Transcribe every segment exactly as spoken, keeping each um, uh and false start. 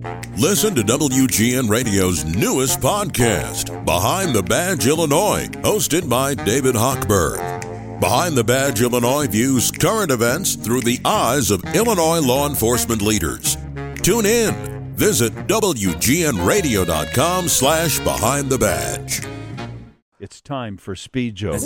Listen to W G N Radio's newest podcast, Behind the Badge Illinois, hosted by David Hochberg. Behind the Badge Illinois views current events through the eyes of Illinois law enforcement leaders. Tune in. Visit W G N radio dot com slash behind the badge. It's time for Speed Jokes.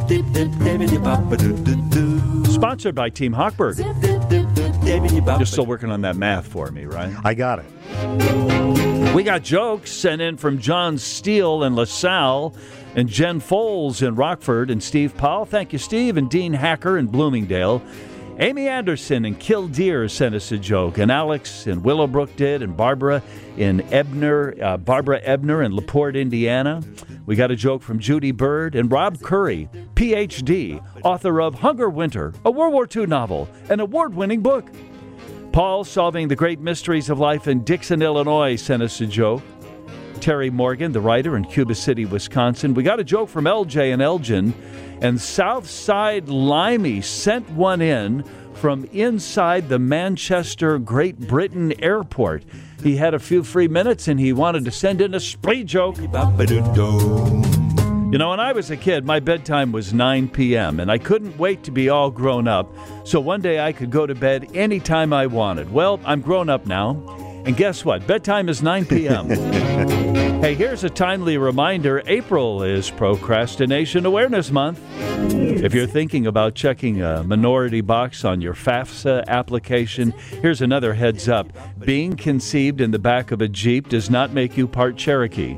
Sponsored by Team Hochberg. You're still working on that math for me, right? I got it. We got jokes sent in from John Steele in LaSalle and Jen Foles in Rockford and Steve Powell. Thank you, Steve. And Dean Hacker in Bloomingdale. Amy Anderson in Killdeer sent us a joke. And Alex in Willowbrook did. And Barbara in Ebner, uh, Barbara Ebner in LaPorte, Indiana. We got a joke from Judy Bird and Rob Curry, P H D, author of Hunger Winter, a World War Two novel, an award-winning book. Paul, solving the great mysteries of life in Dixon, Illinois, sent us a joke. Terry Morgan, the writer in Cuba City, Wisconsin. We got a joke from L J in Elgin. And Southside Limey sent one in from inside the Manchester, Great Britain airport. He had a few free minutes and he wanted to send in a speed joke. You know, when I was a kid, my bedtime was nine p.m. and I couldn't wait to be all grown up, so one day I could go to bed anytime I wanted. Well, I'm grown up now, and guess what? Bedtime is nine p.m. Hey, here's a timely reminder. April is Procrastination Awareness Month. If you're thinking about checking a minority box on your FAFSA application, here's another heads up. Being conceived in the back of a Jeep does not make you part Cherokee.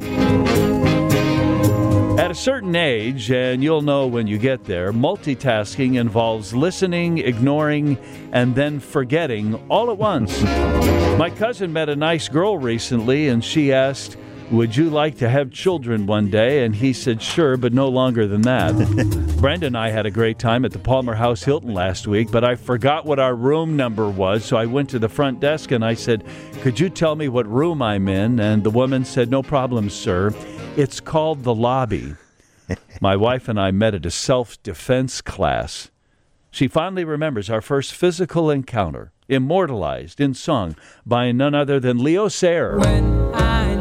At a certain age, and you'll know when you get there, multitasking involves listening, ignoring, and then forgetting all at once. My cousin met a nice girl recently, and she asked, "Would you like to have children one day?" And he said, "Sure, but no longer than that." Brenda and I had a great time at the Palmer House Hilton last week, but I forgot what our room number was, so I went to the front desk and I said, "Could you tell me what room I'm in?" And the woman said, "No problem, sir. It's called the lobby." My wife and I met at a self-defense class. She fondly remembers our first physical encounter, immortalized in song by none other than Leo Sayer. When I